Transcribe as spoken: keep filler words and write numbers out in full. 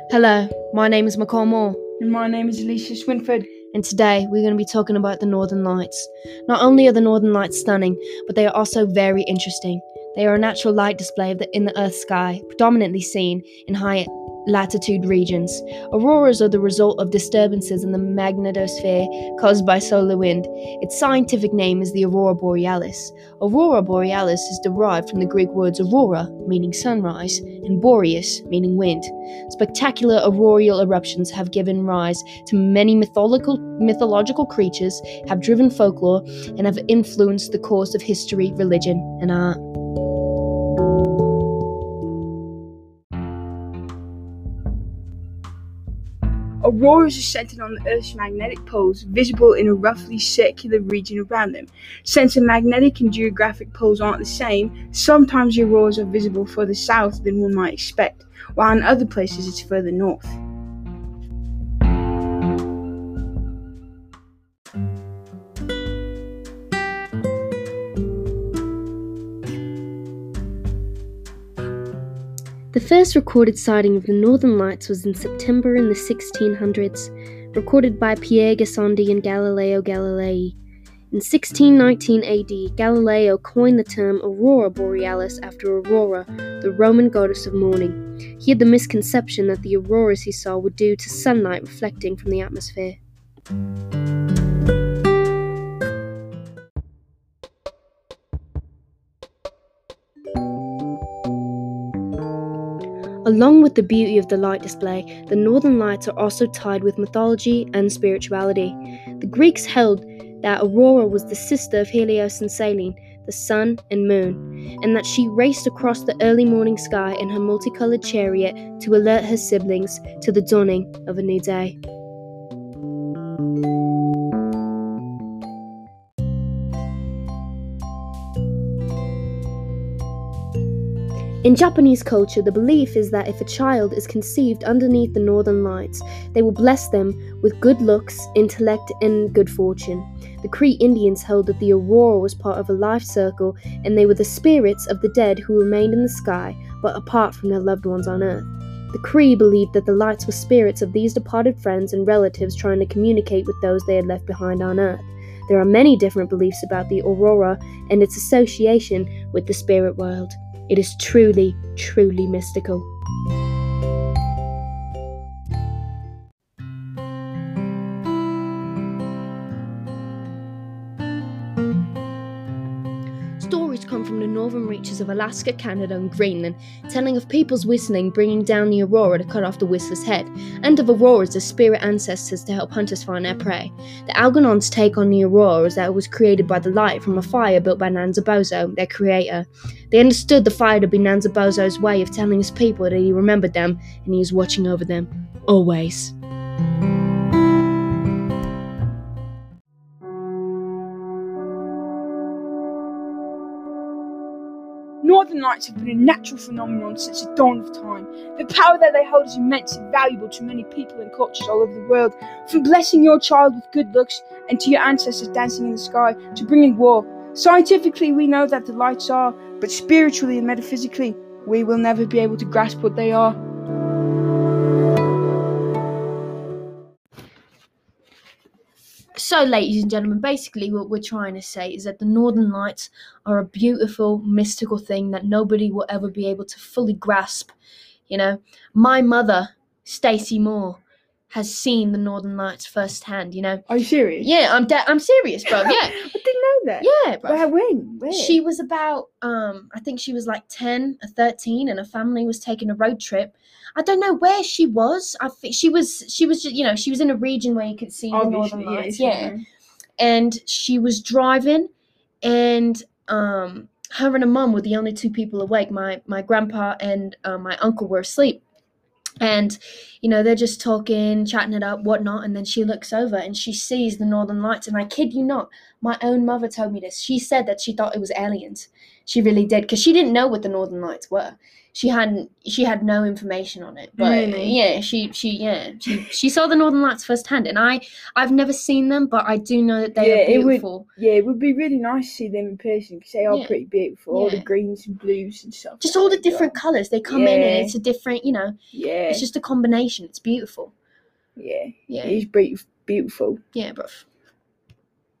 Hello, my name is McCall Moore, And my name is Alicia Swinford. and today we're going to be talking about the Northern Lights. Not only are the Northern Lights stunning, but they are also very interesting. They are a natural light display of the, in the Earth's sky, predominantly seen in high latitude regions. Auroras are the result of disturbances in the magnetosphere caused by solar wind. Its scientific name is the aurora borealis. Aurora borealis is derived from the Greek words aurora, meaning sunrise, and boreas, meaning wind. Spectacular auroral eruptions have given rise to many mythological, mythological creatures, have driven folklore, and have influenced the course of history, religion, and art. Auroras are centered on the Earth's magnetic poles, visible in a roughly circular region around them. Since the magnetic and geographic poles aren't the same, sometimes the auroras are visible further south than one might expect, while in other places it's further north. The first recorded sighting of the Northern Lights was in September in the sixteen hundreds, recorded by Pier Gassendi and Galileo Galilei. In sixteen nineteen A D, Galileo coined the term aurora borealis after Aurora, the Roman goddess of morning. He had the misconception that the auroras he saw were due to sunlight reflecting from the atmosphere. Along with the beauty of the light display, the Northern Lights are also tied with mythology and spirituality. The Greeks held that Aurora was the sister of Helios and Selene, the sun and moon, and that she raced across the early morning sky in her multicolored chariot to alert her siblings to the dawning of a new day. In Japanese culture, the belief is that if a child is conceived underneath the Northern Lights, they will bless them with good looks, intellect, and good fortune. The Cree Indians held that the aurora was part of a life circle, and they were the spirits of the dead who remained in the sky, but apart from their loved ones on Earth. The Cree believed that the lights were spirits of these departed friends and relatives trying to communicate with those they had left behind on Earth. There are many different beliefs about the aurora and its association with the spirit world. It is truly, truly mystical. Stories come from the northern reaches of Alaska, Canada, and Greenland, telling of people's whistling bringing down the aurora to cut off the whistler's head, and of auroras as spirit ancestors to help hunters find their prey. The Algonauts' take on the aurora is that it was created by the light from a fire built by Nanzabozo, their creator. They understood the fire to be Nanzabozo's way of telling his people that he remembered them and he was watching over them, always. Northern Lights have been a natural phenomenon since the dawn of time. The power that they hold is immense and valuable to many people and cultures all over the world. From blessing your child with good looks and to your ancestors dancing in the sky to bringing war. Scientifically, we know that the lights are, but spiritually and metaphysically, we will never be able to grasp what they are. So, ladies and gentlemen, basically what we're trying to say is that the Northern Lights are a beautiful, mystical thing that nobody will ever be able to fully grasp. You know, my mother, Stacey Moore, has seen the Northern Lights firsthand, you know. Are you serious? Yeah, I'm de- I'm serious, bro, yeah. I didn't know that. Yeah, bro. Where, when? Where? She was about, um, I think she was like ten or thirteen, and her family was taking a road trip. I don't know where she was. I think she was, she was, you know, she was in a region where you could see Obviously, the Northern Lights. yeah. Yeah. And she was driving, and um, her and her mum were the only two people awake. My my grandpa and uh, my uncle were asleep. And, you know, they're just talking, chatting it up, whatnot, and then she looks over and she sees the Northern Lights, and I kid you not, My own mother told me this. She said that she thought it was aliens. She really did, because she didn't know what the Northern Lights were. She hadn't. She had no information on it. But Really? yeah, she she yeah she she saw the Northern Lights firsthand, and I I've never seen them, but I do know that they Yeah, are it would- beautiful. Yeah, it would be really nice to see them in person because they are Yeah. pretty beautiful. All the Yeah. greens and blues and stuff. Just that all the they different got. colours they come in, Yeah. and it's a different, you know, Yeah, it's just a combination. It's beautiful. yeah, Yeah. it is beautiful. Beautiful. Yeah, bruv.